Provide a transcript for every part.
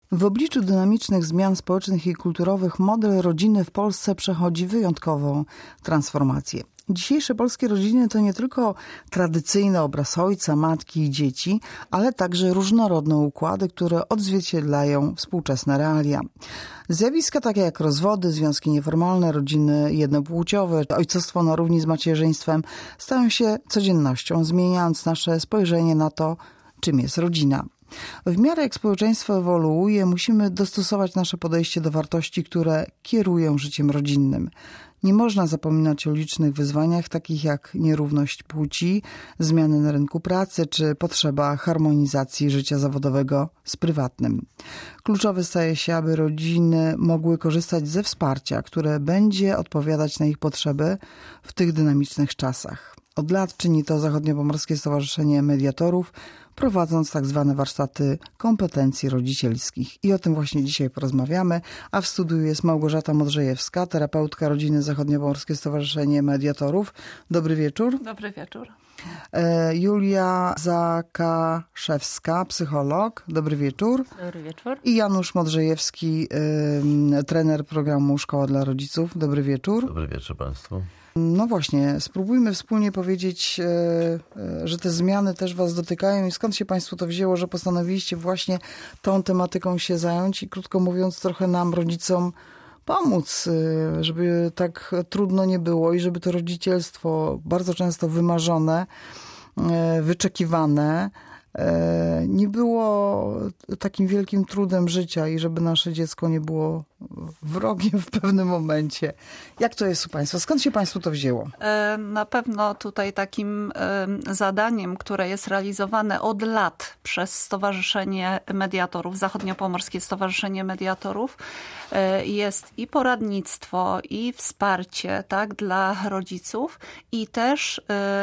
W obliczu dynamicznych zmian społecznych i kulturowych model rodziny w Polsce przechodzi wyjątkową transformację. Dzisiejsze polskie rodziny to nie tylko tradycyjny obraz ojca, matki i dzieci, ale także różnorodne układy, które odzwierciedlają współczesne realia. Zjawiska takie jak rozwody, związki nieformalne, rodziny jednopłciowe, ojcostwo na równi z macierzyństwem stają się codziennością, zmieniając nasze spojrzenie na to, czym jest rodzina. W miarę jak społeczeństwo ewoluuje, musimy dostosować nasze podejście do wartości, które kierują życiem rodzinnym. Nie można zapominać o licznych wyzwaniach, takich jak nierówność płci, zmiany na rynku pracy czy potrzeba harmonizacji życia zawodowego z prywatnym. Kluczowe staje się, aby rodziny mogły korzystać ze wsparcia, które będzie odpowiadać na ich potrzeby w tych dynamicznych czasach. Od lat czyni to Zachodniopomorskie Stowarzyszenie Mediatorów, prowadząc tak zwane warsztaty kompetencji rodzicielskich. I o tym właśnie dzisiaj porozmawiamy. A w studiu jest Małgorzata Modrzejewska, terapeutka rodziny Zachodniopomorskie Stowarzyszenie Mediatorów. Dobry wieczór. Dobry wieczór. Julia Zakaszewska, psycholog. Dobry wieczór. Dobry wieczór. I Janusz Modrzejewski, trener programu Szkoła dla Rodziców. Dobry wieczór. Dobry wieczór Państwu. No właśnie, spróbujmy wspólnie powiedzieć, że te zmiany też Was dotykają i skąd się Państwu to wzięło, że postanowiliście właśnie tą tematyką się zająć i krótko mówiąc trochę nam, rodzicom, pomóc, żeby tak trudno nie było i żeby to rodzicielstwo bardzo często wymarzone, wyczekiwane, nie było takim wielkim trudem życia i żeby nasze dziecko nie było wrogiem w pewnym momencie. Jak to jest u Państwa? Skąd się Państwu to wzięło? Na pewno tutaj takim zadaniem, które jest realizowane od lat przez Stowarzyszenie Mediatorów, Zachodniopomorskie Stowarzyszenie Mediatorów, jest i poradnictwo, i wsparcie, tak, dla rodziców i też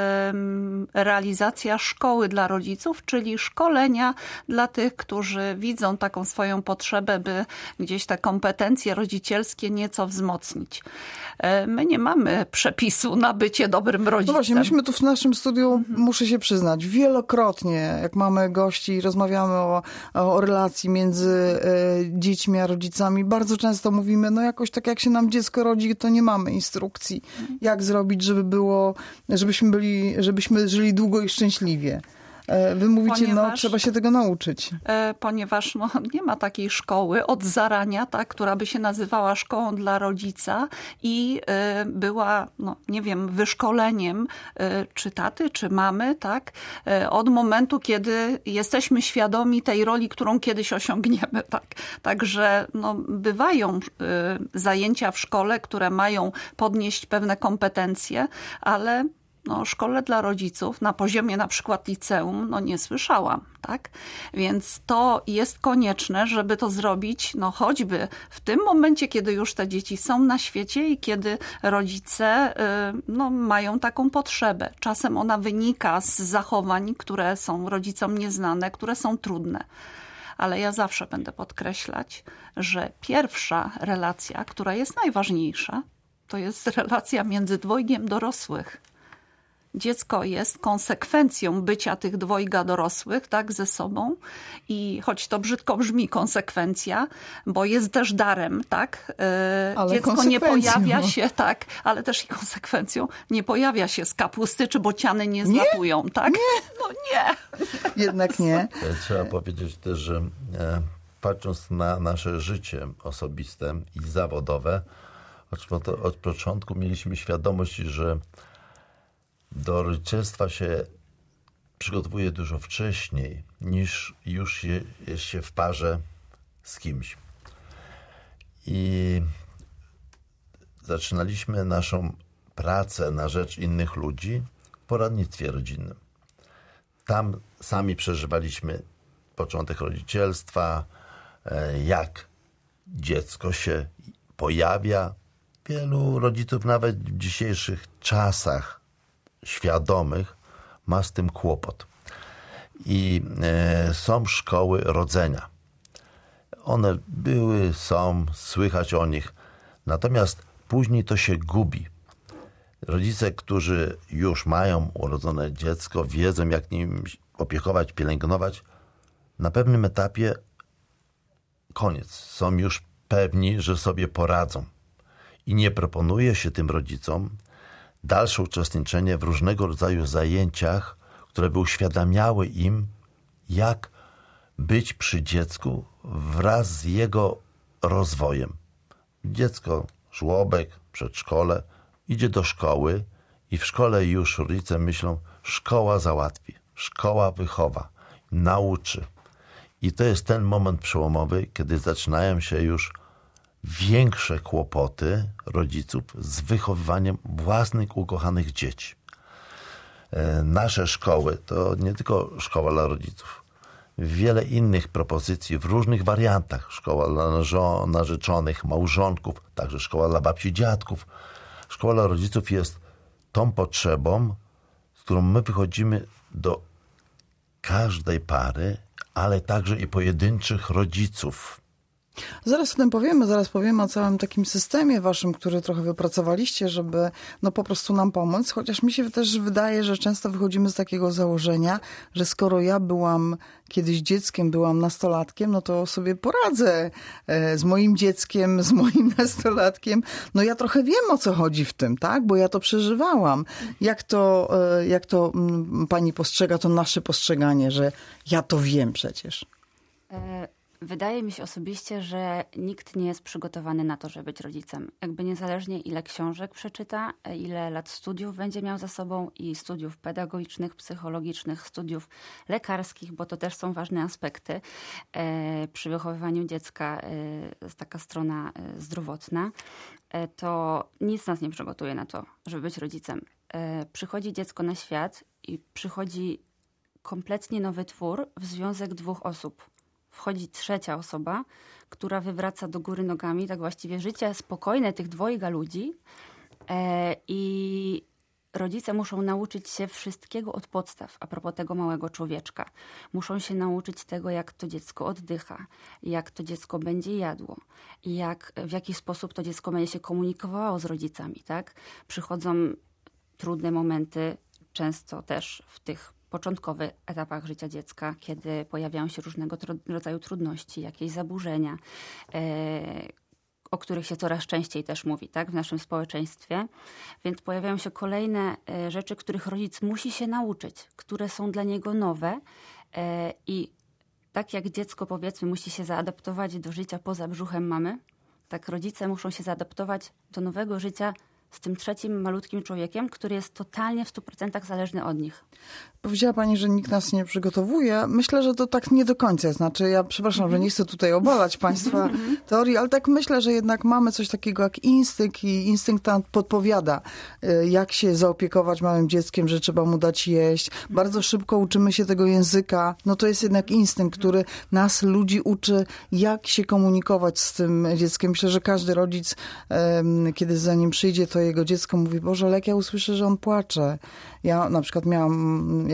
realizacja szkoły dla rodziców, czyli szkolenia dla tych, którzy widzą taką swoją potrzebę, by gdzieś te kompetencje rodzicielskie nieco wzmocnić. My nie mamy przepisu na bycie dobrym rodzicem. No właśnie, myśmy tu w naszym studiu, muszę się przyznać, wielokrotnie, jak mamy gości i rozmawiamy o relacji między dziećmi a rodzicami, bardzo często mówimy, no jakoś tak jak się nam dziecko rodzi, to nie mamy instrukcji, jak zrobić, żebyśmy żyli długo i szczęśliwie. Wy mówicie, trzeba się tego nauczyć. Ponieważ nie ma takiej szkoły od zarania, tak, która by się nazywała szkołą dla rodzica i była, wyszkoleniem czy taty, czy mamy, tak, od momentu, kiedy jesteśmy świadomi tej roli, którą kiedyś osiągniemy. Tak. Także bywają zajęcia w szkole, które mają podnieść pewne kompetencje, ale szkole dla rodziców na poziomie na przykład liceum, nie słyszałam, tak? Więc to jest konieczne, żeby to zrobić, choćby w tym momencie, kiedy już te dzieci są na świecie i kiedy rodzice, mają taką potrzebę. Czasem ona wynika z zachowań, które są rodzicom nieznane, które są trudne. Ale ja zawsze będę podkreślać, że pierwsza relacja, która jest najważniejsza, to jest relacja między dwojgiem dorosłych. Dziecko jest konsekwencją bycia tych dwojga dorosłych, tak, ze sobą i choć to brzydko brzmi konsekwencja, bo jest też darem, tak, dziecko nie pojawia się, tak, ale też i konsekwencją, nie pojawia się z kapusty, czy bociany nie zlatują, tak? Nie. Jednak nie. Trzeba powiedzieć też, że patrząc na nasze życie osobiste i zawodowe, od początku mieliśmy świadomość, że do rodzicielstwa się przygotowuje dużo wcześniej, niż już jest się w parze z kimś. I zaczynaliśmy naszą pracę na rzecz innych ludzi w poradnictwie rodzinnym. Tam sami przeżywaliśmy początek rodzicielstwa, jak dziecko się pojawia. Wielu rodziców nawet w dzisiejszych czasach świadomych ma z tym kłopot. I są szkoły rodzenia. One były, są, słychać o nich. Natomiast później to się gubi. Rodzice, którzy już mają urodzone dziecko, wiedzą, jak nim opiekować, pielęgnować, na pewnym etapie koniec. Są już pewni, że sobie poradzą. I nie proponuje się tym rodzicom dalsze uczestniczenie w różnego rodzaju zajęciach, które by uświadamiały im, jak być przy dziecku wraz z jego rozwojem. Dziecko, żłobek, przedszkole, idzie do szkoły i w szkole już rodzice myślą, szkoła załatwi, szkoła wychowa, nauczy. I to jest ten moment przełomowy, kiedy zaczynają się już większe kłopoty rodziców z wychowywaniem własnych ukochanych dzieci. Nasze szkoły to nie tylko szkoła dla rodziców. Wiele innych propozycji w różnych wariantach. Szkoła dla narzeczonych, małżonków, także szkoła dla babci, dziadków. Szkoła dla rodziców jest tą potrzebą, z którą my wychodzimy do każdej pary, ale także i pojedynczych rodziców. Zaraz powiemy o całym takim systemie waszym, który trochę wypracowaliście, żeby po prostu nam pomóc. Chociaż mi się też wydaje, że często wychodzimy z takiego założenia, że skoro ja byłam kiedyś dzieckiem, byłam nastolatkiem, no to sobie poradzę z moim dzieckiem, z moim nastolatkiem. No ja trochę wiem, o co chodzi w tym, tak? Bo ja to przeżywałam. Jak to pani postrzega, to nasze postrzeganie, że ja to wiem przecież. Wydaje mi się osobiście, że nikt nie jest przygotowany na to, żeby być rodzicem. Jakby niezależnie ile książek przeczyta, ile lat studiów będzie miał za sobą i studiów pedagogicznych, psychologicznych, studiów lekarskich, bo to też są ważne aspekty przy wychowywaniu dziecka, taka strona zdrowotna, to nic nas nie przygotuje na to, żeby być rodzicem. Przychodzi dziecko na świat i przychodzi kompletnie nowy twór w związek dwóch osób. Wchodzi trzecia osoba, która wywraca do góry nogami tak właściwie życie spokojne tych dwojga ludzi i rodzice muszą nauczyć się wszystkiego od podstaw a propos tego małego człowieczka. Muszą się nauczyć tego, jak to dziecko oddycha, jak to dziecko będzie jadło i w jaki sposób to dziecko będzie się komunikowało z rodzicami. Tak? Przychodzą trudne momenty, często też w tych początkowych etapach życia dziecka, kiedy pojawiają się różnego rodzaju trudności, jakieś zaburzenia, o których się coraz częściej też mówi, tak, w naszym społeczeństwie. Więc pojawiają się kolejne rzeczy, których rodzic musi się nauczyć, które są dla niego nowe i tak jak dziecko, powiedzmy, musi się zaadaptować do życia poza brzuchem mamy, tak rodzice muszą się zaadaptować do nowego życia z tym trzecim malutkim człowiekiem, który jest totalnie w 100% zależny od nich. Powiedziała pani, że nikt nas nie przygotowuje. Myślę, że to tak nie do końca. Znaczy, ja przepraszam, że nie chcę tutaj obalać państwa teorii, ale tak myślę, że jednak mamy coś takiego jak instynkt i instynkt nam podpowiada, jak się zaopiekować małym dzieckiem, że trzeba mu dać jeść. Bardzo szybko uczymy się tego języka. No to jest jednak instynkt, który nas, ludzi, uczy, jak się komunikować z tym dzieckiem. Myślę, że każdy rodzic, kiedy za nim przyjdzie, to jego dziecko mówi, Boże, ale jak ja usłyszę, że on płacze. Ja na przykład miałam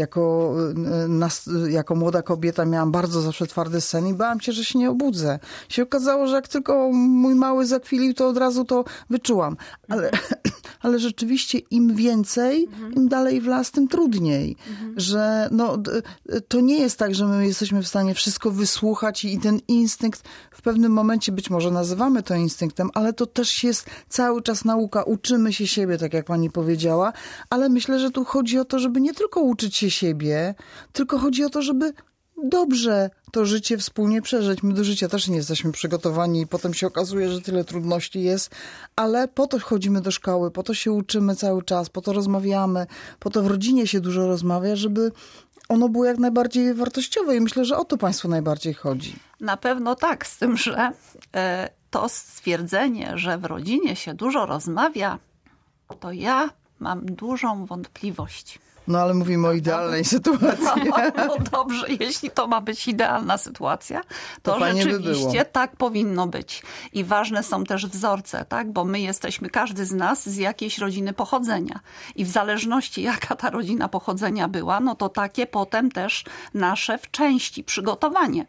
jako młoda kobieta miałam bardzo zawsze twardy sen i bałam się, że się nie obudzę. Się okazało, że jak tylko mój mały zakwilił, to od razu to wyczułam. Ale rzeczywiście im więcej, im dalej w las, tym trudniej. Że to nie jest tak, że my jesteśmy w stanie wszystko wysłuchać i ten instynkt w pewnym momencie być może nazywamy to instynktem, ale to też jest cały czas nauka. Uczymy się siebie, tak jak pani powiedziała, ale myślę, że tu chodzi o to, żeby nie tylko uczyć się siebie, tylko chodzi o to, żeby dobrze to życie wspólnie przeżyć. My do życia też nie jesteśmy przygotowani i potem się okazuje, że tyle trudności jest, ale po to chodzimy do szkoły, po to się uczymy cały czas, po to rozmawiamy, po to w rodzinie się dużo rozmawia, żeby ono było jak najbardziej wartościowe i myślę, że o to państwu najbardziej chodzi. Na pewno tak, z tym, że to stwierdzenie, że w rodzinie się dużo rozmawia, to ja mam dużą wątpliwość. No ale mówimy o idealnej sytuacji. No dobrze, jeśli to ma być idealna sytuacja, to rzeczywiście by tak powinno być. I ważne są też wzorce, tak? Bo my jesteśmy, każdy z nas z jakiejś rodziny pochodzenia. I w zależności jaka ta rodzina pochodzenia była, no to takie potem też nasze w części przygotowanie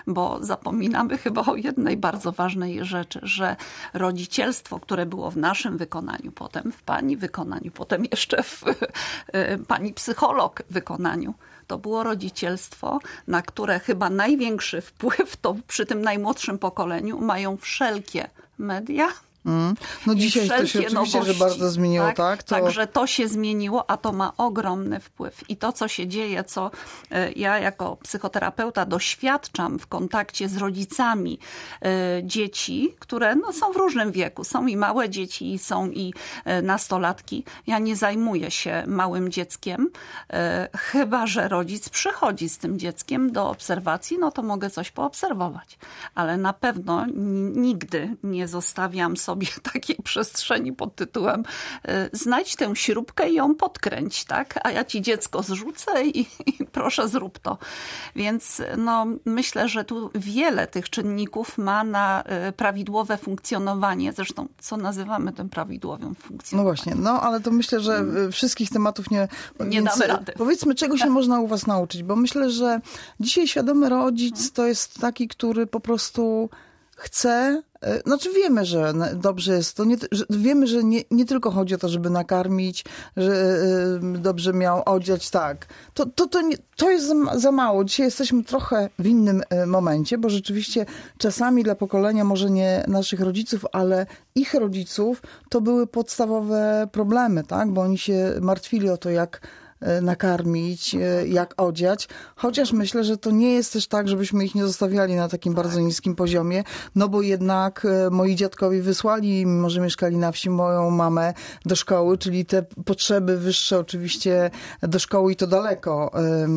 bo zapominamy chyba o jednej bardzo ważnej rzeczy, że rodzicielstwo, które było w naszym wykonaniu, potem w pani wykonaniu, potem jeszcze w pani psycholog wykonaniu, to było rodzicielstwo, na które chyba największy wpływ to przy tym najmłodszym pokoleniu mają wszelkie media. No dzisiaj to się oczywiście, że bardzo zmieniło, tak? Także to się zmieniło, a to ma ogromny wpływ. I to, co się dzieje, co ja jako psychoterapeuta doświadczam w kontakcie z rodzicami dzieci, które są w różnym wieku. Są i małe dzieci, są i nastolatki. Ja nie zajmuję się małym dzieckiem, chyba że rodzic przychodzi z tym dzieckiem do obserwacji, no to mogę coś poobserwować. Ale na pewno nigdy nie zostawiam sobie takiej przestrzeni pod tytułem znajdź tę śrubkę i ją podkręć, tak? A ja ci dziecko zrzucę i proszę zrób to. Więc myślę, że tu wiele tych czynników ma na prawidłowe funkcjonowanie. Zresztą, co nazywamy tym prawidłowym funkcjonowaniem? No właśnie, ale to myślę, że wszystkich tematów nie damy rady. Powiedzmy, czego się można u was nauczyć, bo myślę, że dzisiaj świadomy rodzic to jest taki, który po prostu chce, wiemy, że dobrze jest to, wiemy, że nie tylko chodzi o to, żeby nakarmić, że dobrze miał odziać, tak. To jest za mało. Dzisiaj jesteśmy trochę w innym momencie, bo rzeczywiście czasami dla pokolenia, może nie naszych rodziców, ale ich rodziców, to były podstawowe problemy, tak, bo oni się martwili o to, jak nakarmić, jak odziać. Chociaż myślę, że to nie jest też tak, żebyśmy ich nie zostawiali na takim bardzo niskim poziomie, bo jednak moi dziadkowie wysłali, mimo że mieszkali na wsi, moją mamę do szkoły, czyli te potrzeby wyższe oczywiście do szkoły i to daleko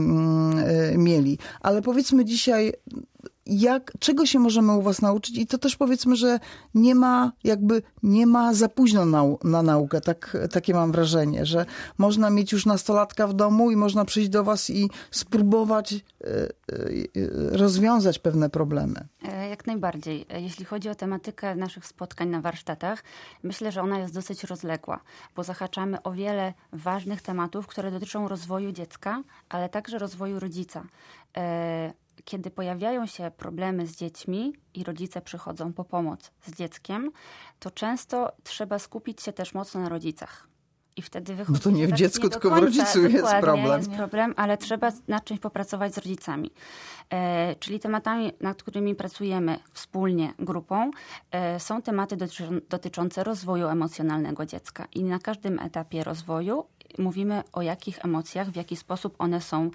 mieli. Ale powiedzmy dzisiaj, czego się możemy u was nauczyć? I to też powiedzmy, że nie ma za późno na naukę. Takie mam wrażenie, że można mieć już nastolatka w domu i można przyjść do was i spróbować rozwiązać pewne problemy. Jak najbardziej. Jeśli chodzi o tematykę naszych spotkań na warsztatach, myślę, że ona jest dosyć rozległa, bo zahaczamy o wiele ważnych tematów, które dotyczą rozwoju dziecka, ale także rozwoju rodzica. Kiedy pojawiają się problemy z dziećmi i rodzice przychodzą po pomoc z dzieckiem, to często trzeba skupić się też mocno na rodzicach. I wtedy wychodzi, to nie w dziecku, tylko w rodzicu jest problem. Jest problem, ale trzeba nad czymś popracować z rodzicami. Czyli tematami, nad którymi pracujemy wspólnie grupą, są tematy dotyczące rozwoju emocjonalnego dziecka. I na każdym etapie rozwoju mówimy o jakich emocjach, w jaki sposób one są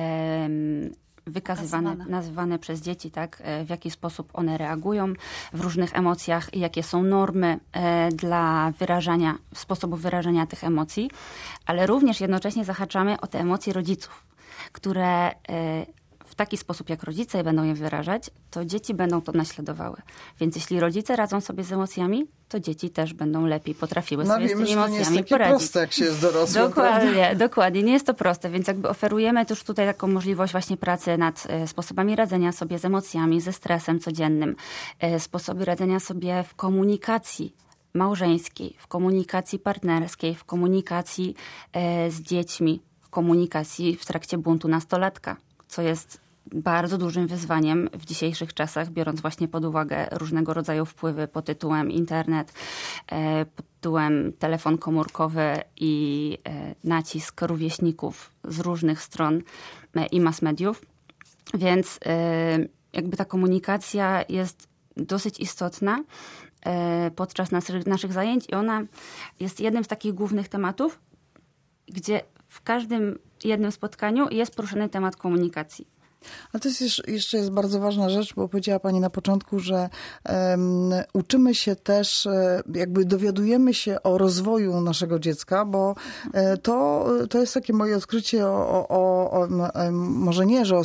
wykazywane, nazywane przez dzieci, tak, w jaki sposób one reagują w różnych emocjach i jakie są normy dla sposobu wyrażania tych emocji, ale również jednocześnie zahaczamy o te emocje rodziców, które w taki sposób, jak rodzice będą je wyrażać, to dzieci będą to naśladowały. Więc jeśli rodzice radzą sobie z emocjami, to dzieci też będą lepiej potrafiły sobie z tymi emocjami poradzić. No wiemy, że to nie jest takie proste, jak się jest dorosłym. Dokładnie. Nie jest to proste, więc jakby oferujemy już tutaj taką możliwość właśnie pracy nad sposobami radzenia sobie z emocjami, ze stresem codziennym, sposoby radzenia sobie w komunikacji małżeńskiej, w komunikacji partnerskiej, w komunikacji z dziećmi, w komunikacji w trakcie buntu nastolatka, co jest bardzo dużym wyzwaniem w dzisiejszych czasach, biorąc właśnie pod uwagę różnego rodzaju wpływy pod tytułem internet, pod tytułem telefon komórkowy i nacisk rówieśników z różnych stron i mass mediów. Więc jakby ta komunikacja jest dosyć istotna podczas naszych zajęć i ona jest jednym z takich głównych tematów, gdzie w każdym jednym spotkaniu jest poruszony temat komunikacji. Ale to jeszcze jest bardzo ważna rzecz, bo powiedziała pani na początku, że uczymy się też, jakby dowiadujemy się o rozwoju naszego dziecka, bo to jest takie moje odkrycie może nie, że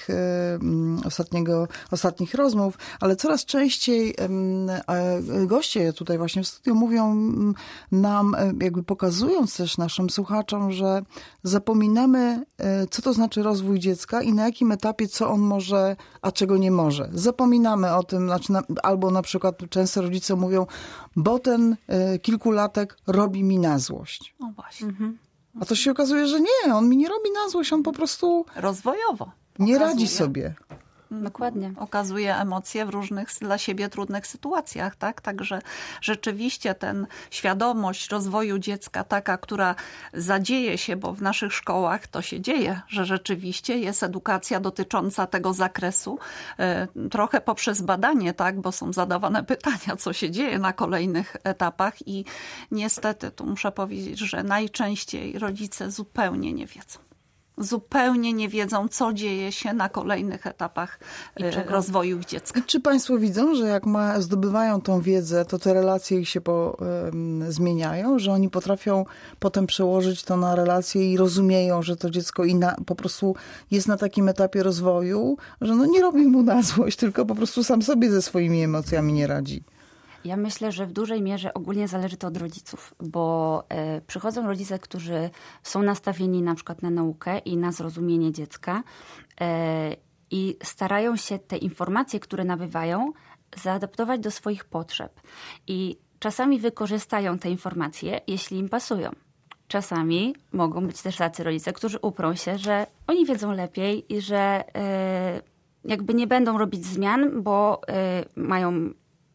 ostatnich rozmów, ale coraz częściej goście tutaj właśnie w studiu mówią nam, jakby pokazując też naszym słuchaczom, że zapominamy, co to znaczy rozwój dziecka i na jakim etapie, co on może, a czego nie może. Zapominamy o tym, albo na przykład często rodzice mówią, bo ten kilkulatek robi mi na złość. No właśnie. A to się okazuje, że nie, on mi nie robi na złość, on po prostu rozwojowo nie radzi sobie. Dokładnie. okazuje emocje w różnych dla siebie trudnych sytuacjach, tak? Także rzeczywiście ten świadomość rozwoju dziecka taka, która zadzieje się, bo w naszych szkołach to się dzieje, że rzeczywiście jest edukacja dotycząca tego zakresu, trochę poprzez badanie, tak? Bo są zadawane pytania, co się dzieje na kolejnych etapach i niestety tu muszę powiedzieć, że najczęściej rodzice zupełnie nie wiedzą. Zupełnie nie wiedzą, co dzieje się na kolejnych etapach rozwoju ich dziecka. Czy państwo widzą, że jak zdobywają tą wiedzę, to te relacje ich się zmieniają, że oni potrafią potem przełożyć to na relacje i rozumieją, że to dziecko po prostu jest na takim etapie rozwoju, że nie robi mu na złość, tylko po prostu sam sobie ze swoimi emocjami nie radzi? Ja myślę, że w dużej mierze ogólnie zależy to od rodziców, bo przychodzą rodzice, którzy są nastawieni na przykład na naukę i na zrozumienie dziecka i starają się te informacje, które nabywają, zaadaptować do swoich potrzeb. I czasami wykorzystają te informacje, jeśli im pasują. Czasami mogą być też tacy rodzice, którzy uprą się, że oni wiedzą lepiej i że jakby nie będą robić zmian, bo mają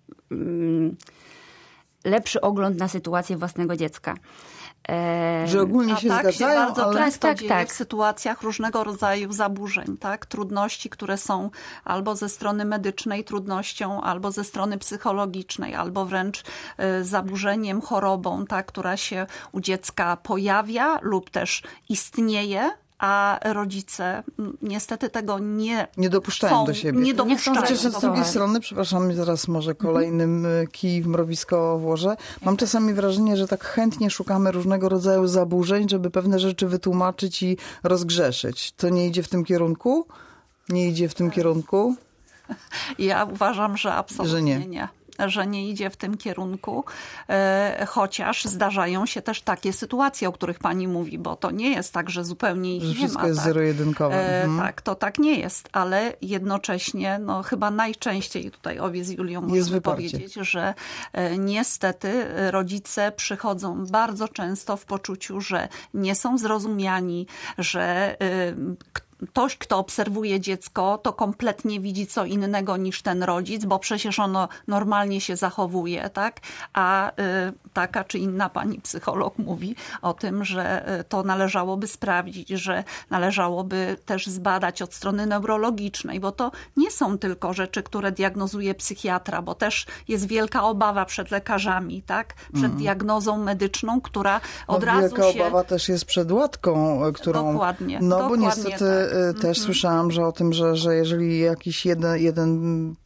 lepszy ogląd na sytuację własnego dziecka. Że ogólnie się zgadzają, się bardzo ale... często dzieje w sytuacjach różnego rodzaju zaburzeń, tak? Trudności, które są albo ze strony medycznej trudnością, albo ze strony psychologicznej, albo wręcz zaburzeniem, chorobą, tak? Która się u dziecka pojawia lub też istnieje, a rodzice niestety tego nie dopuszczają do siebie. Nie dopuszczają. Chociaż z drugiej strony, przepraszam, zaraz może kolejnym kij w mrowisko włożę. Mam czasami wrażenie, że tak chętnie szukamy różnego rodzaju zaburzeń, żeby pewne rzeczy wytłumaczyć i rozgrzeszyć. To nie idzie w tym kierunku? Nie idzie w tym kierunku? Ja uważam, że absolutnie że nie. Że nie idzie w tym kierunku, chociaż zdarzają się też takie sytuacje, o których pani mówi, bo to nie jest tak, że zupełnie ich że nie wszystko ma. jest zero-jedynkowe. Tak, to tak nie jest, ale jednocześnie chyba najczęściej tutaj obie z Julią możemy powiedzieć, że niestety rodzice przychodzą bardzo często w poczuciu, że nie są zrozumiani, że ktoś, kto obserwuje dziecko, to kompletnie widzi co innego niż ten rodzic, bo przecież ono normalnie się zachowuje, tak? A taka czy inna pani psycholog mówi o tym, że to należałoby sprawdzić, że należałoby też zbadać od strony neurologicznej, bo to nie są tylko rzeczy, które diagnozuje psychiatra, bo też jest wielka obawa przed lekarzami, tak? Przed diagnozą medyczną, która od razu wielka obawa też jest przed łatką, którą... Dokładnie. Bo niestety też słyszałam, że o tym, że jeżeli jakiś jeden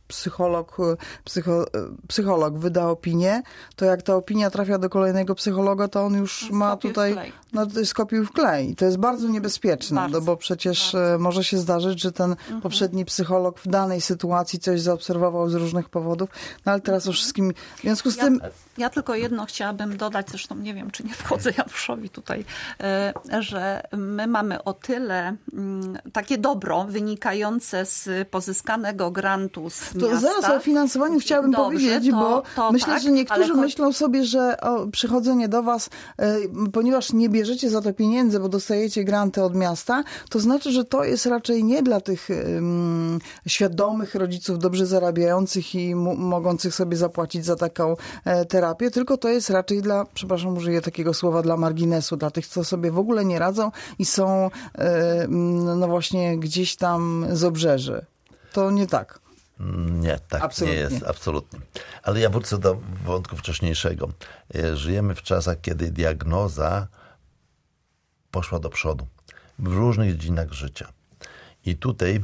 psycholog wyda opinię, to jak ta opinia trafia do kolejnego psychologa, to on już ma tutaj skopiuj w klej. To jest bardzo niebezpieczne, bo przecież może się zdarzyć, że ten poprzedni psycholog w danej sytuacji coś zaobserwował z różnych powodów, ale teraz o wszystkim, w związku z tym... Ja tylko jedno chciałabym dodać, zresztą nie wiem, czy nie wchodzę Januszowi tutaj, że my mamy o tyle takie dobro wynikające z pozyskanego grantu z miasta. Zaraz o finansowaniu chciałabym powiedzieć, bo myślę, tak, że niektórzy myślą sobie, że przychodzenie do was, ponieważ nie bierzecie za to pieniędzy, bo dostajecie granty od miasta, to znaczy, że to jest raczej nie dla tych świadomych rodziców, dobrze zarabiających i mogących sobie zapłacić za taką terapię, tylko to jest raczej dla, przepraszam, użyję takiego słowa, dla marginesu, dla tych, co sobie w ogóle nie radzą i są właśnie gdzieś tam z obrzeży. To nie tak. Nie, tak absolutnie. Nie jest, absolutnie. Ale ja wrócę do wątku wcześniejszego. Żyjemy w czasach, kiedy diagnoza poszła do przodu w różnych dziedzinach życia. I tutaj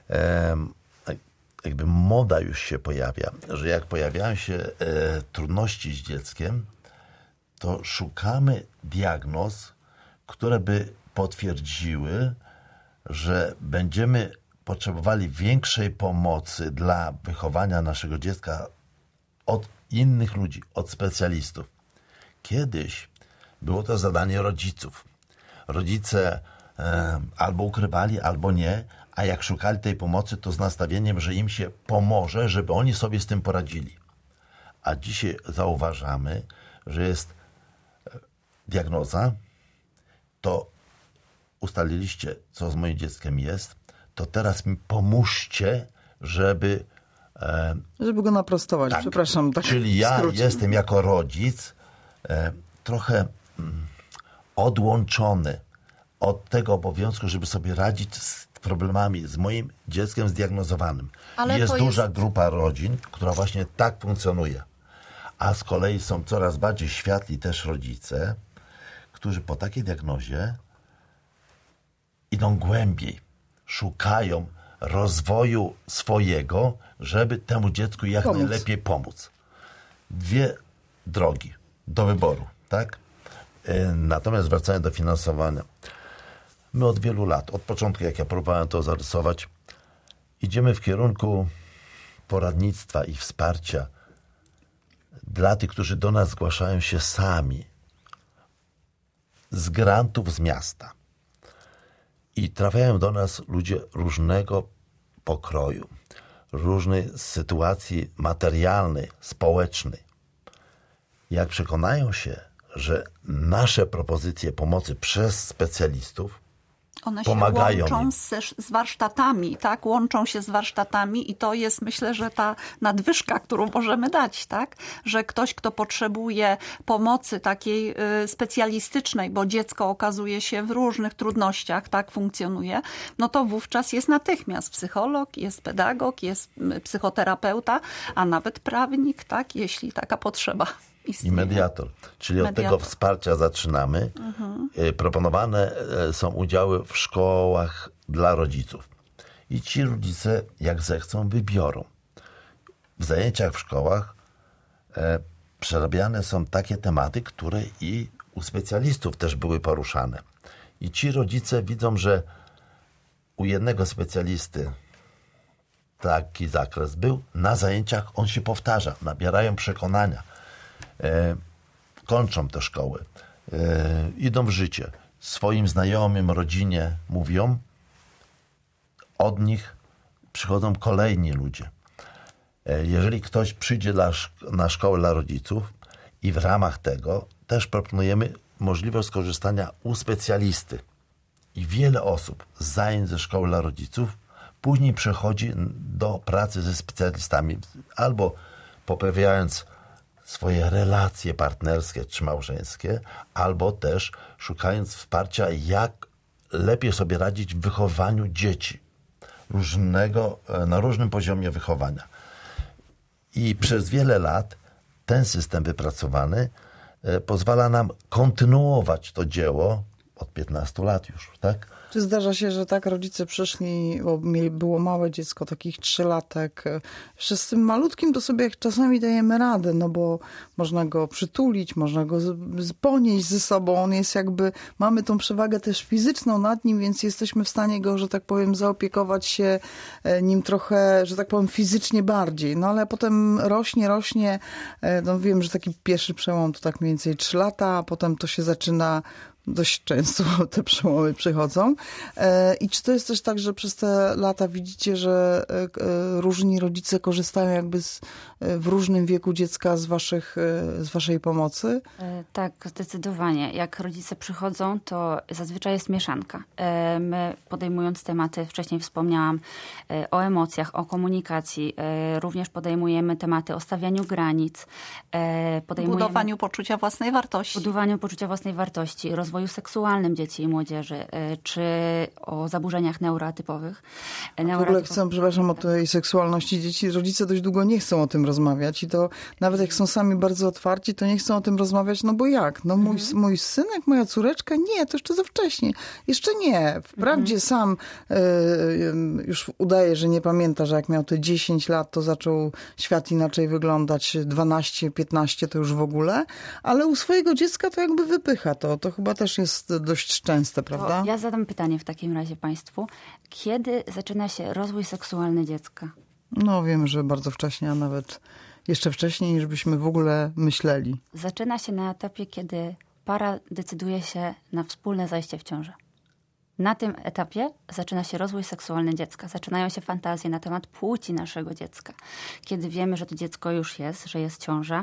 jakby moda już się pojawia, że jak pojawiają się trudności z dzieckiem, to szukamy diagnoz, które by potwierdziły, że będziemy potrzebowali większej pomocy dla wychowania naszego dziecka od innych ludzi, od specjalistów. Kiedyś było to zadanie rodziców. Rodzice albo ukrywali, albo nie, a jak szukali tej pomocy, to z nastawieniem, że im się pomoże, żeby oni sobie z tym poradzili. A dzisiaj zauważamy, że jest diagnoza, to ustaliliście, co z moim dzieckiem jest, to teraz mi pomóżcie, żeby go naprostować, tak, przepraszam. Tak czyli ja jestem jako rodzic trochę odłączony od tego obowiązku, żeby sobie radzić z problemami z moim dzieckiem zdiagnozowanym. Ale jest to duża grupa rodzin, która właśnie tak funkcjonuje. A z kolei są coraz bardziej światli też rodzice, którzy po takiej diagnozie idą głębiej, szukają rozwoju swojego, żeby temu dziecku jak najlepiej pomóc. Dwie drogi do wyboru, tak? Natomiast wracając do finansowania. My od wielu lat, od początku jak ja próbowałem to zarysować, idziemy w kierunku poradnictwa i wsparcia dla tych, którzy do nas zgłaszają się sami z grantów z miasta. I trafiają do nas ludzie różnego pokroju, różnej sytuacji materialnej, społecznej. Jak przekonają się, że nasze propozycje pomocy przez specjalistów one się pomagają łączą im. z warsztatami, tak? Łączą się z warsztatami i to jest, myślę, że ta nadwyżka, którą możemy dać, tak? Że ktoś, kto potrzebuje pomocy takiej specjalistycznej, bo dziecko okazuje się w różnych trudnościach, tak funkcjonuje, no to wówczas jest natychmiast psycholog, jest pedagog, jest psychoterapeuta, a nawet prawnik, tak? Jeśli taka potrzeba istnieje. I mediator. Czyli od tego wsparcia zaczynamy. Proponowane są udziały w szkołach dla rodziców. I ci rodzice, jak zechcą, wybiorą. W zajęciach w szkołach przerabiane są takie tematy, które i u specjalistów też były poruszane. I ci rodzice widzą, że u jednego specjalisty taki zakres był, na zajęciach on się powtarza, nabierają przekonania. Kończą te szkoły, idą w życie. Swoim znajomym, rodzinie mówią, od nich przychodzą kolejni ludzie. Jeżeli ktoś przyjdzie na szkołę dla rodziców i w ramach tego też proponujemy możliwość skorzystania u specjalisty. I wiele osób z zajęć ze szkoły dla rodziców później przechodzi do pracy ze specjalistami, albo poprawiając swoje relacje partnerskie czy małżeńskie, albo też szukając wsparcia, jak lepiej sobie radzić w wychowaniu dzieci na różnym poziomie wychowania. I przez wiele lat ten system wypracowany pozwala nam kontynuować to dzieło od 15 lat już, tak? Czy zdarza się, że tak rodzice przyszli, bo było małe dziecko, takich 3-latek, jeszcze z tym malutkim to sobie czasami dajemy radę, no bo można go przytulić, można go ponieść ze sobą, on jest jakby, mamy tą przewagę też fizyczną nad nim, więc jesteśmy w stanie go, że tak powiem, zaopiekować się nim trochę, że tak powiem, fizycznie bardziej, no ale potem rośnie, no wiem, że taki pierwszy przełom to tak mniej więcej 3 lata, a potem to się zaczyna dość często te przełomy przychodzą. I czy to jest też tak, że przez te lata widzicie, że różni rodzice korzystają jakby w różnym wieku dziecka z waszej pomocy? Tak, zdecydowanie. Jak rodzice przychodzą, to zazwyczaj jest mieszanka. My podejmując tematy, wcześniej wspomniałam o emocjach, o komunikacji, również podejmujemy tematy o stawianiu granic, budowaniu poczucia własnej wartości. Budowaniu poczucia własnej wartości, rozwoju seksualnym dzieci i młodzieży, czy o zaburzeniach neuroatypowych. W ogóle chcę, przepraszam, o tej seksualności dzieci. Rodzice dość długo nie chcą o tym rozmawiać i to nawet jak są sami bardzo otwarci, to nie chcą o tym rozmawiać, no bo jak? No mój synek, moja córeczka? Nie, to jeszcze za wcześnie. Jeszcze nie. Wprawdzie sam już udaje, że nie pamięta, że jak miał te 10 lat, to zaczął świat inaczej wyglądać. 12, 15 to już w ogóle. Ale u swojego dziecka to jakby wypycha to. To chyba też jest dość częste, prawda? Ja zadam pytanie w takim razie państwu. Kiedy zaczyna się rozwój seksualny dziecka? No wiem, że bardzo wcześnie, a nawet jeszcze wcześniej, niż byśmy w ogóle myśleli. Zaczyna się na etapie, kiedy para decyduje się na wspólne zajście w ciążę. Na tym etapie zaczyna się rozwój seksualny dziecka. Zaczynają się fantazje na temat płci naszego dziecka. Kiedy wiemy, że to dziecko już jest, że jest ciąża,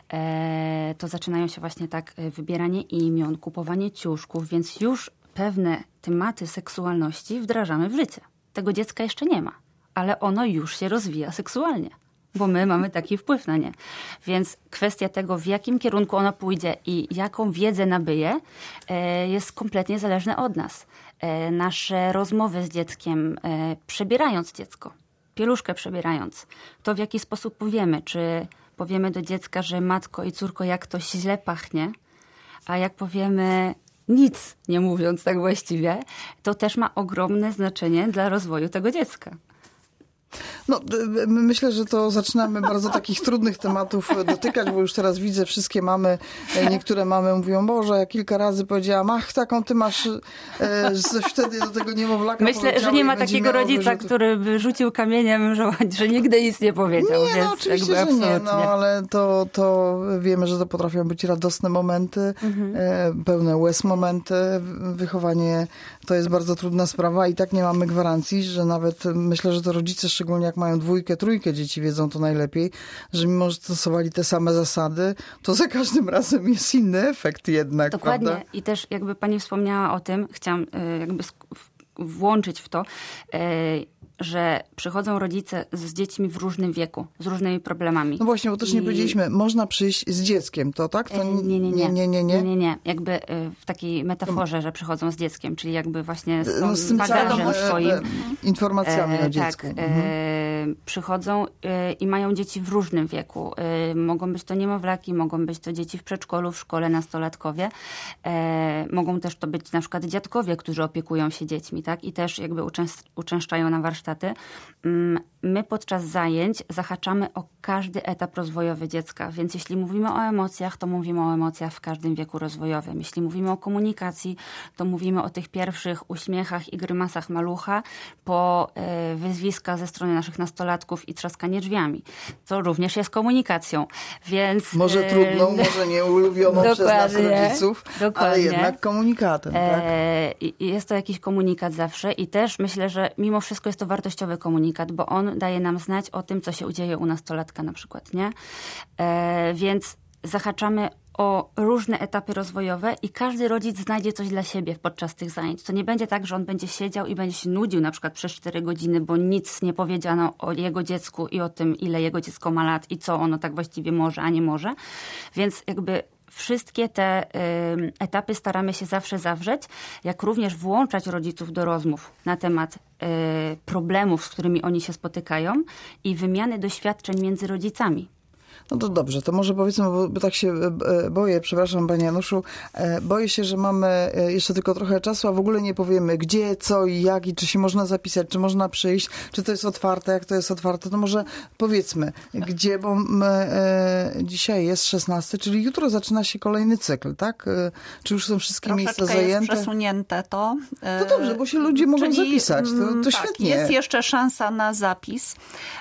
to zaczynają się właśnie tak wybieranie imion, kupowanie ciuszków, więc już pewne tematy seksualności wdrażamy w życie. Tego dziecka jeszcze nie ma, ale ono już się rozwija seksualnie, bo my mamy taki wpływ na nie. Więc kwestia tego, w jakim kierunku ono pójdzie i jaką wiedzę nabyje, jest kompletnie zależna od nas. Nasze rozmowy z dzieckiem, przebierając dziecko, pieluszkę przebierając, to w jaki sposób powiemy, czy powiemy do dziecka, że matko i córko, jak to źle pachnie, a jak powiemy nic nie mówiąc tak właściwie, to też ma ogromne znaczenie dla rozwoju tego dziecka. No, myślę, że to zaczynamy bardzo takich trudnych tematów dotykać, bo już teraz widzę, wszystkie mamy, niektóre mamy mówią, Boże, kilka razy powiedziałam, ach, taką ty masz, coś wtedy do tego niemowlaka. Myślę, że nie ma takiego rodzica, który by rzucił kamieniem, że nigdy nic nie powiedział. Nie, no oczywiście, że nie, no ale to wiemy, że to potrafią być radosne momenty, pełne łez momenty. Wychowanie to jest bardzo trudna sprawa i tak nie mamy gwarancji, że nawet myślę, że to rodzice, szczególnie jak mają 2, 3 dzieci, wiedzą to najlepiej, że mimo, że stosowali te same zasady, to za każdym razem jest inny efekt jednak. Dokładnie. Prawda? I też jakby pani wspomniała o tym, chciałam jakby włączyć w to, że przychodzą rodzice z dziećmi w różnym wieku, z różnymi problemami. No właśnie, bo też nie powiedzieliśmy, można przyjść z dzieckiem, to tak? To nie. Jakby w takiej metaforze, że przychodzą z dzieckiem, czyli jakby właśnie z tym bagażem swoim. Informacjami o dziecku. Tak, przychodzą i mają dzieci w różnym wieku. Mogą być to niemowlaki, mogą być to dzieci w przedszkolu, w szkole, nastolatkowie. Mogą też to być na przykład dziadkowie, którzy opiekują się dziećmi, tak? I też jakby uczęszczają na warsztaty. My podczas zajęć zahaczamy o każdy etap rozwojowy dziecka, więc jeśli mówimy o emocjach, to mówimy o emocjach w każdym wieku rozwojowym. Jeśli mówimy o komunikacji, to mówimy o tych pierwszych uśmiechach i grymasach malucha po wyzwiska ze strony naszych nastolatków i trzaskanie drzwiami. To również jest komunikacją, więc... Może trudną, może nieulubioną przez nas rodziców, ale jednak komunikatem. Tak? I jest to jakiś komunikat zawsze i też myślę, że mimo wszystko jest to wartościowy komunikat, bo on daje nam znać o tym, co się dzieje u nastolatka na przykład, nie? Więc zahaczamy o różne etapy rozwojowe i każdy rodzic znajdzie coś dla siebie podczas tych zajęć. To nie będzie tak, że on będzie siedział i będzie się nudził na przykład przez 4 godziny, bo nic nie powiedziano o jego dziecku i o tym, ile jego dziecko ma lat i co ono tak właściwie może, a nie może. Więc jakby wszystkie te etapy staramy się zawsze zawrzeć, jak również włączać rodziców do rozmów na temat problemów, z którymi oni się spotykają i wymiany doświadczeń między rodzicami. No to dobrze, to może powiedzmy, bo tak się boję, przepraszam Panie Januszu, boję się, że mamy jeszcze tylko trochę czasu, a w ogóle nie powiemy gdzie, co i jak i czy się można zapisać, czy można przyjść, czy to jest otwarte, jak to jest otwarte, to może powiedzmy gdzie, bo dzisiaj jest 16, czyli jutro zaczyna się kolejny cykl, tak? Czy już są wszystkie miejsca zajęte? Jest przesunięte to. No dobrze, bo się ludzie mogą zapisać, to tak, świetnie. Jest jeszcze szansa na zapis.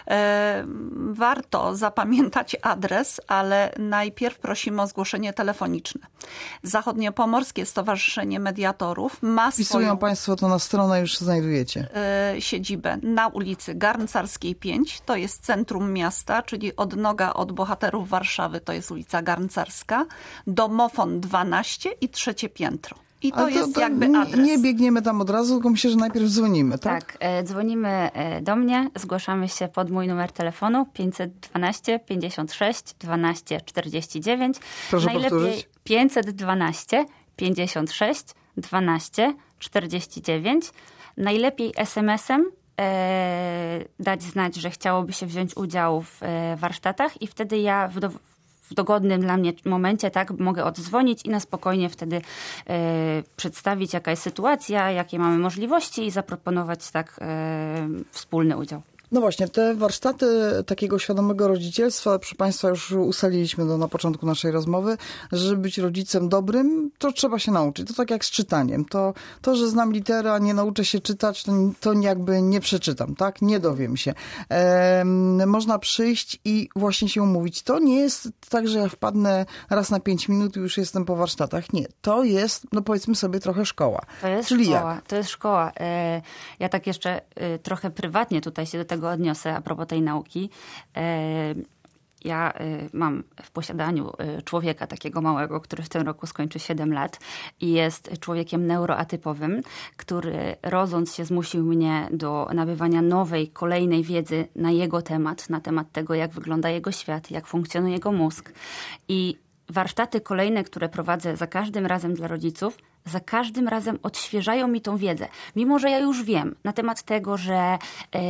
Warto zapamiętać adres, ale najpierw prosimy o zgłoszenie telefoniczne. Zachodniopomorskie Stowarzyszenie Mediatorów ma Wpisują Państwo to na stronę, już znajdujecie. Siedzibę na ulicy Garncarskiej 5, to jest centrum miasta, czyli odnoga od Bohaterów Warszawy, to jest ulica Garncarska, Domofon 12 i 3. piętro. I to jest jakby adres. Nie biegniemy tam od razu, tylko myślę, że najpierw dzwonimy, tak? Tak, dzwonimy do mnie, zgłaszamy się pod mój numer telefonu 512 56 12 49. Proszę powtórzyć. 512 56 12 49. Najlepiej SMS-em dać znać, że chciałoby się wziąć udział w warsztatach i wtedy ja w dogodnym dla mnie momencie, tak, mogę oddzwonić i na spokojnie wtedy przedstawić, jaka jest sytuacja, jakie mamy możliwości i zaproponować tak wspólny udział. No właśnie, te warsztaty takiego świadomego rodzicielstwa, proszę Państwa, już ustaliliśmy na początku naszej rozmowy, że żeby być rodzicem dobrym, to trzeba się nauczyć. To tak jak z czytaniem. To że znam literę, a nie nauczę się czytać, to jakby nie przeczytam, tak? Nie dowiem się. Można przyjść i właśnie się umówić. To nie jest tak, że ja wpadnę raz na 5 minut i już jestem po warsztatach. Nie. To jest, no powiedzmy sobie, trochę szkoła. To jest Czyli szkoła. jak? To jest szkoła. Ja tak jeszcze trochę prywatnie tutaj się do tego odniosę a propos tej nauki. Ja mam w posiadaniu człowieka takiego małego, który w tym roku skończy 7 lat i jest człowiekiem neuroatypowym, który rodząc się zmusił mnie do nabywania nowej, kolejnej wiedzy na jego temat, na temat tego, jak wygląda jego świat, jak funkcjonuje jego mózg. I warsztaty kolejne, które prowadzę za każdym razem dla rodziców, za każdym razem odświeżają mi tą wiedzę. Mimo że ja już wiem na temat tego, że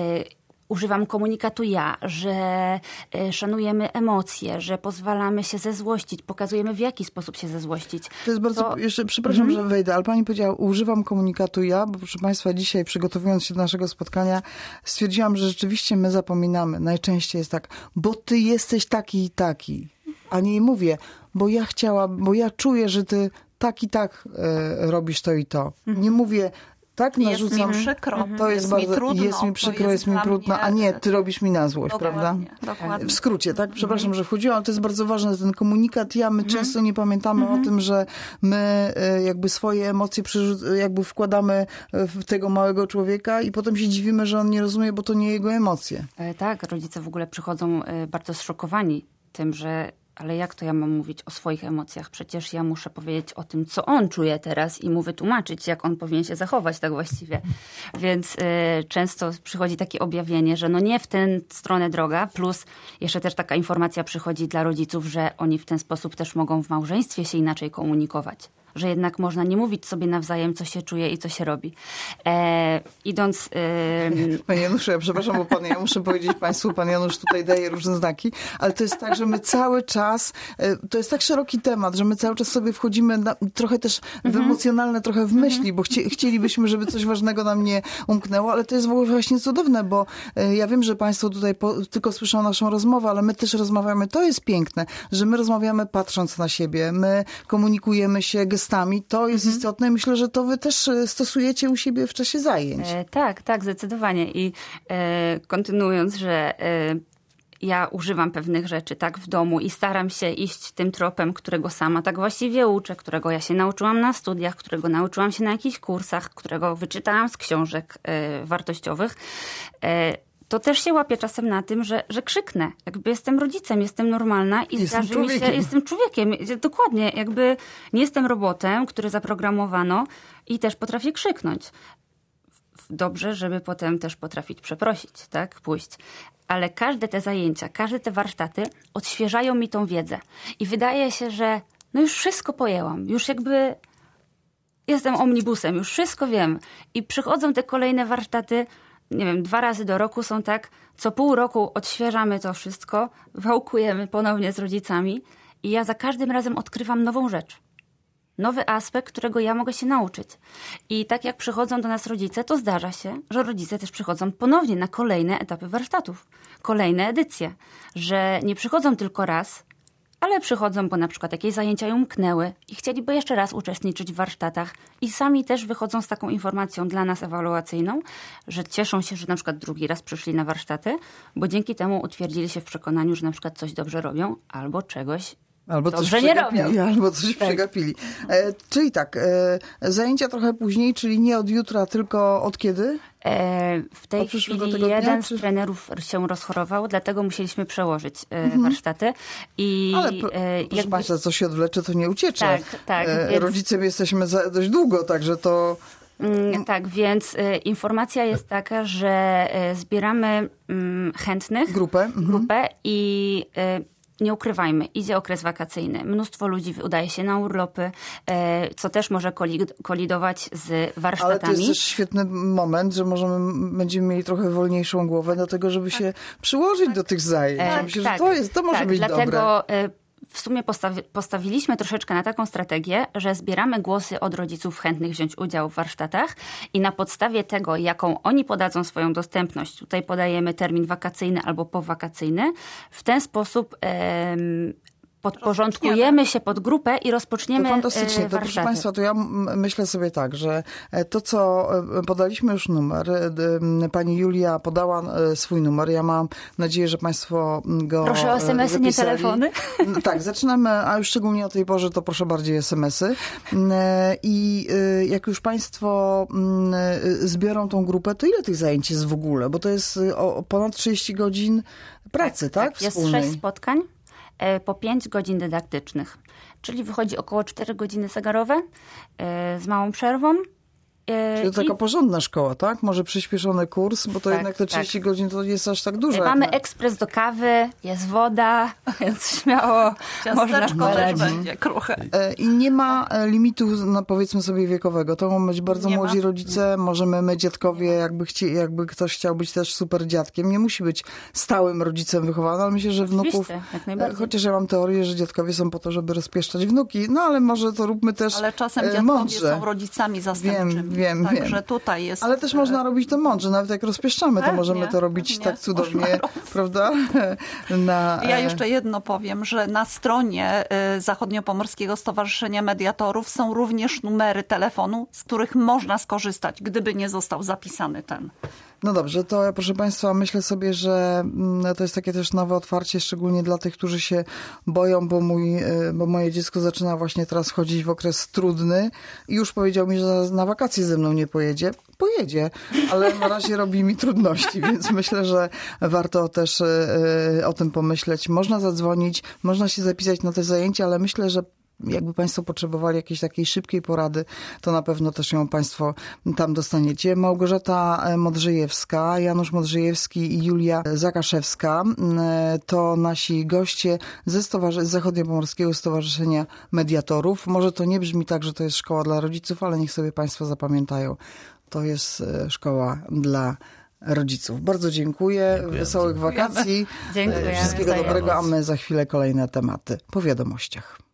używam komunikatu ja, że szanujemy emocje, że pozwalamy się zezłościć, pokazujemy w jaki sposób się zezłościć. To jest bardzo, jeszcze przepraszam, że wejdę, ale pani powiedziała, używam komunikatu ja, bo proszę państwa, dzisiaj przygotowując się do naszego spotkania, stwierdziłam, że rzeczywiście my zapominamy. Najczęściej jest tak, bo ty jesteś taki i taki. A nie mówię, bo ja czuję, że ty tak i tak robisz to i to. Nie mówię, tak narzucam. Jest mi przykro, to jest bardzo, mi trudno, jest mi przykro, jest mi trudno, a nie, ty robisz mi na złość, prawda? Dokładnie. W skrócie, tak? Przepraszam, że wchodziłam, ale to jest bardzo ważne, ten komunikat. My często nie pamiętamy o tym, że my jakby swoje emocje jakby wkładamy w tego małego człowieka i potem się dziwimy, że on nie rozumie, bo to nie jego emocje. Tak, rodzice w ogóle przychodzą bardzo zszokowani tym, że ale jak to ja mam mówić o swoich emocjach? Przecież ja muszę powiedzieć o tym, co on czuje teraz i mu wytłumaczyć, jak on powinien się zachować tak właściwie. Więc często przychodzi takie objawienie, że no nie w tę stronę droga, plus jeszcze też taka informacja przychodzi dla rodziców, że oni w ten sposób też mogą w małżeństwie się inaczej komunikować. Że jednak można nie mówić sobie nawzajem, co się czuje i co się robi. Idąc... Panie Januszu, ja przepraszam, bo ja muszę powiedzieć państwu, pan Janusz tutaj daje różne znaki, ale to jest tak, że my cały czas, to jest tak szeroki temat, że my cały czas sobie wchodzimy trochę też w emocjonalne, trochę w myśli, bo chcielibyśmy, żeby coś ważnego nam nie umknęło, ale to jest właśnie cudowne, bo ja wiem, że państwo tutaj tylko słyszą naszą rozmowę, ale my też rozmawiamy, to jest piękne, że my rozmawiamy patrząc na siebie, my komunikujemy się gestami, to jest istotne. Myślę, że to wy też stosujecie u siebie w czasie zajęć. Tak, zdecydowanie. I kontynuując, że ja używam pewnych rzeczy tak w domu i staram się iść tym tropem, którego sama tak właściwie uczę, którego ja się nauczyłam na studiach, którego nauczyłam się na jakichś kursach, którego wyczytałam z książek wartościowych, to też się łapię czasem na tym, że krzyknę. Jakby jestem rodzicem, jestem normalna i zdarzy mi się, jestem człowiekiem. Dokładnie, jakby nie jestem robotem, który zaprogramowano i też potrafię krzyknąć. Dobrze, żeby potem też potrafić przeprosić, tak? Pójść. Ale każde te zajęcia, każde te warsztaty odświeżają mi tą wiedzę. I wydaje się, że no już wszystko pojęłam. Już jakby jestem omnibusem, już wszystko wiem. I przychodzą te kolejne warsztaty, nie wiem, 2 razy do roku są tak, co pół roku odświeżamy to wszystko, wałkujemy ponownie z rodzicami i ja za każdym razem odkrywam nową rzecz. Nowy aspekt, którego ja mogę się nauczyć. I tak jak przychodzą do nas rodzice, to zdarza się, że rodzice też przychodzą ponownie na kolejne etapy warsztatów, kolejne edycje, że nie przychodzą tylko raz, ale przychodzą, bo na przykład jakieś zajęcia im umknęły i chcieliby jeszcze raz uczestniczyć w warsztatach i sami też wychodzą z taką informacją dla nas ewaluacyjną, że cieszą się, że na przykład drugi raz przyszli na warsztaty, bo dzięki temu utwierdzili się w przekonaniu, że na przykład coś dobrze robią albo czegoś dobrze nie robią. Albo coś przegapili. Czyli tak, zajęcia trochę później, czyli nie od jutra, tylko od kiedy? W tej chwili jeden z trenerów się rozchorował, dlatego musieliśmy przełożyć warsztaty. Proszę Państwa, co się odwlecze, to nie uciecze. Tak. Rodzicem jesteśmy dość długo, także to... Tak, więc informacja jest taka, że zbieramy chętnych. Grupę i... Nie ukrywajmy, idzie okres wakacyjny. Mnóstwo ludzi udaje się na urlopy, co też może kolidować z warsztatami. Ale to jest też świetny moment, że będziemy mieli trochę wolniejszą głowę do tego, żeby się przyłożyć do tych zajęć. Myślę, że to może być dlatego dobre. W sumie postawiliśmy troszeczkę na taką strategię, że zbieramy głosy od rodziców chętnych wziąć udział w warsztatach i na podstawie tego, jaką oni podadzą swoją dostępność, tutaj podajemy termin wakacyjny albo powakacyjny, w ten sposób podporządkujemy się pod grupę i rozpoczniemy warsztaty. Fantastycznie. To, proszę Państwa, to ja myślę sobie tak, że to, co podaliśmy już numer, pani Julia podała swój numer, ja mam nadzieję, że Państwo go Proszę o SMS-y, nie telefony. Tak, zaczynamy, a już szczególnie o tej porze, to proszę bardziej SMS-y. I jak już Państwo zbiorą tą grupę, to ile tych zajęć jest w ogóle? Bo to jest ponad 30 godzin pracy, tak? Jest Wspólnej. 6 spotkań po 5 godzin dydaktycznych. Czyli wychodzi około 4 godziny zegarowe z małą przerwą. Czyli to taka porządna szkoła, tak? Może przyspieszony kurs, bo to Tak, jednak te 30 godzin to nie jest aż tak dużo. Mamy jak na- ekspres do kawy, jest woda, więc śmiało można Ciasteczko też poradzić. będzie kruche. I nie ma limitu, no powiedzmy sobie, wiekowego. To mogą być bardzo Nie młodzi ma. rodzice, możemy my dziadkowie, jakby ktoś chciał być też super dziadkiem. Nie musi być stałym rodzicem wychowany, ale myślę, że wnuków... Oczywiście, jak najbardziej. Chociaż ja mam teorię, że dziadkowie są po to, żeby rozpieszczać wnuki. No ale może to róbmy też Ale czasem dziadkowie mądrze. są rodzicami zastępczymi. Wiem. Także tutaj jest... Ale też można robić to mądrze. Nawet jak rozpieszczamy, to Pewnie, możemy to robić pewnie. tak cudownie, Można prawda? Ja jeszcze jedno powiem, że na stronie Zachodniopomorskiego Stowarzyszenia Mediatorów są również numery telefonu, z których można skorzystać, gdyby nie został zapisany ten. No dobrze, to ja, proszę Państwa, myślę sobie, że to jest takie też nowe otwarcie, szczególnie dla tych, którzy się boją, bo moje dziecko zaczyna właśnie teraz wchodzić w okres trudny i już powiedział mi, że na wakacje ze mną nie pojedzie. Pojedzie, ale na razie robi mi trudności, więc myślę, że warto też o tym pomyśleć. Można zadzwonić, można się zapisać na te zajęcia, ale myślę, że jakby Państwo potrzebowali jakiejś takiej szybkiej porady, to na pewno też ją Państwo tam dostaniecie. Małgorzata Modrzejewska, Janusz Modrzejewski i Julia Zakaszewska to nasi goście z Zachodniopomorskiego Stowarzyszenia Mediatorów. Może to nie brzmi tak, że to jest szkoła dla rodziców, ale niech sobie Państwo zapamiętają. To jest szkoła dla rodziców. Bardzo dziękuję. Wesołych wakacji. Dziękujemy. Wszystkiego dobrego, a my za chwilę kolejne tematy po wiadomościach.